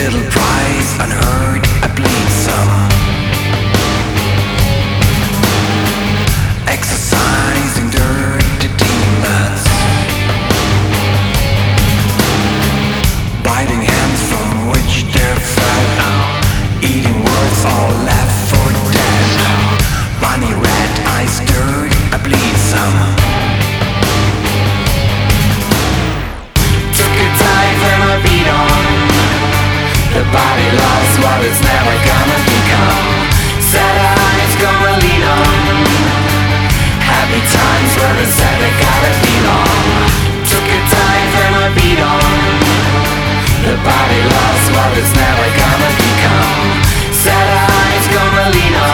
little price unheard, I bleed some. Exercising dirty demons, biting hands from which they're fed, eating words all left for dead. Bunny red eyes dirt, I bleed some. Took a dive and I beat on. The body loves what it's never gonna become. Sad eyes gonna lean on. Happy times where it's said they gotta belong. Took a dive and I beat on. The body loves what it's never gonna become. Sad eyes gonna lean on.